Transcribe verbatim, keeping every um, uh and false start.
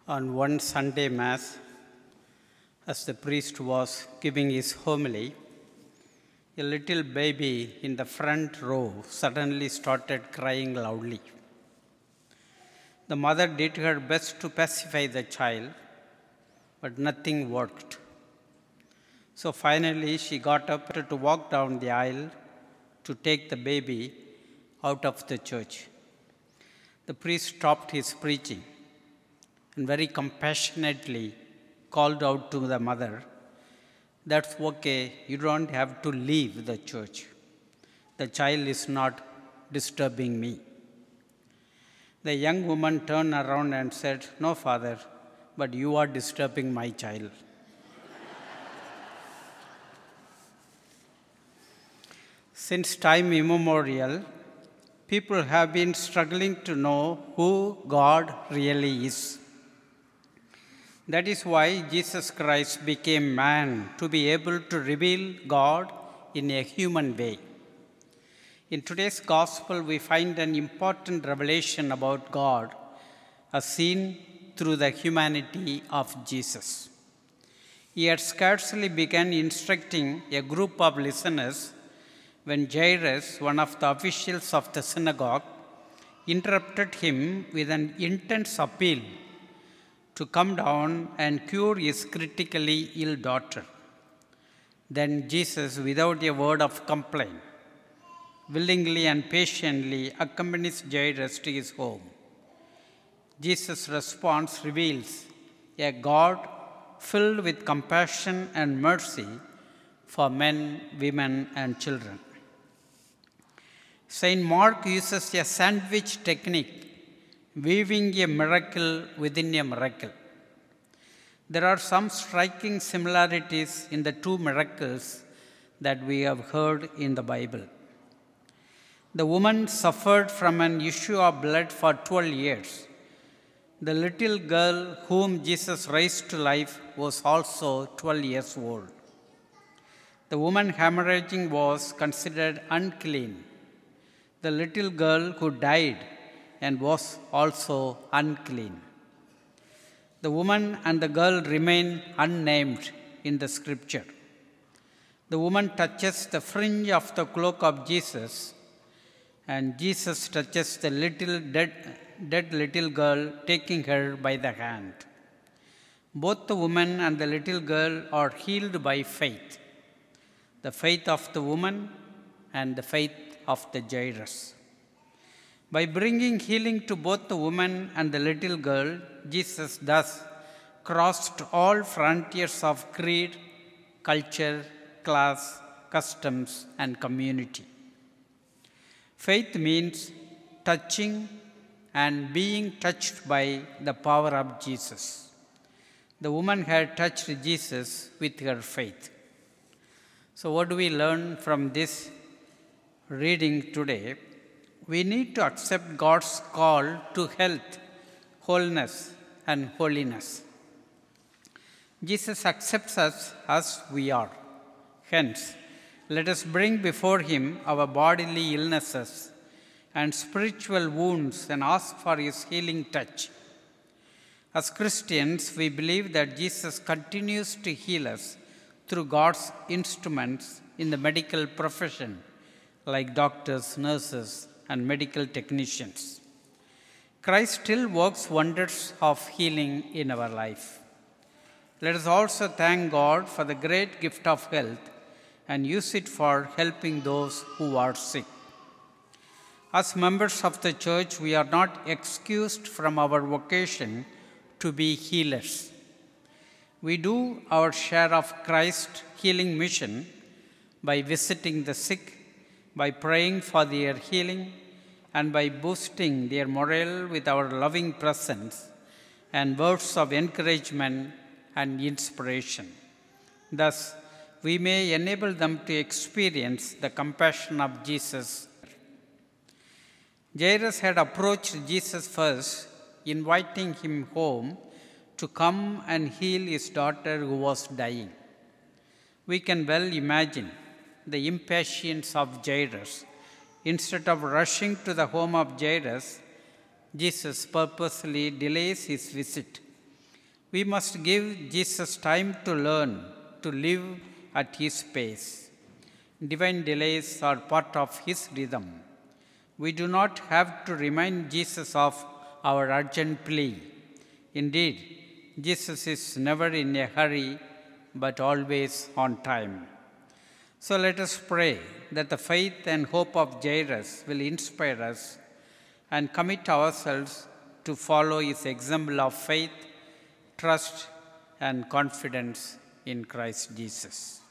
On one Sunday Mass, as the priest was giving his homily, a little baby in the front row suddenly started crying loudly. The mother did her best to pacify the child, but nothing worked. So finally, she got up to walk down the aisle to take the baby out of the church. The priest stopped his preaching and very compassionately called out to the mother, "That's okay, you don't have to leave the church. The child is not disturbing me." The young woman turned around and said, "No, Father, but you are disturbing my child." Since time immemorial, people have been struggling to know who God really is. That is why Jesus Christ became man, to be able to reveal God in a human way. In today's gospel, we find an important revelation about God, as seen through the humanity of Jesus. He had scarcely begun instructing a group of listeners when Jairus, one of the officials of the synagogue, interrupted him with an intense appeal to come down and cure his critically ill daughter. Then Jesus, without a word of complaint, willingly and patiently accompanies Jairus to his home. Jesus' response reveals a God filled with compassion and mercy for men, women, and children. Saint Mark uses a sandwich technique, weaving a miracle within a miracle. There are some striking similarities in the two miracles that we have heard in the Bible. The woman suffered from an issue of blood for twelve years. The little girl whom Jesus raised to life was also twelve years old. The woman hemorrhaging was considered unclean. The little girl who died and was also unclean. The woman and the girl remain unnamed in the scripture. The woman touches the fringe of the cloak of Jesus, and Jesus touches the little dead, dead little girl, taking her by the hand. Both the woman and the little girl are healed by faith, the faith of the woman and the faith of the Jairus. By bringing healing to both the woman and the little girl, Jesus thus crossed all frontiers of creed, culture, class, customs, and community. Faith means touching and being touched by the power of Jesus. The woman had touched Jesus with her faith. So what do we learn from this reading today? We need to accept God's call to health, wholeness, and holiness. Jesus accepts us as we are. Hence, let us bring before Him our bodily illnesses and spiritual wounds and ask for His healing touch. As Christians, we believe that Jesus continues to heal us through God's instruments in the medical profession, like doctors, nurses, and medical technicians. Christ still works wonders of healing in our life. Let us also thank God for the great gift of health and use it for helping those who are sick. As members of the church, we are not excused from our vocation to be healers. We do our share of Christ's healing mission by visiting the sick, by praying for their healing, and by boosting their morale with our loving presence and words of encouragement and inspiration. Thus, we may enable them to experience the compassion of Jesus. Jairus had approached Jesus first, inviting him home to come and heal his daughter who was dying. We can well imagine the impatience of Jairus. Instead of rushing to the home of Jairus, Jesus purposely delays his visit We must give Jesus time to learn, to live at his pace. Divine delays are part of his rhythm. We do not have to remind Jesus of our urgent plea. Indeed, Jesus is never in a hurry, but always on time. So let us pray that the faith and hope of Jairus will inspire us and commit ourselves to follow his example of faith, trust, and confidence in Christ Jesus.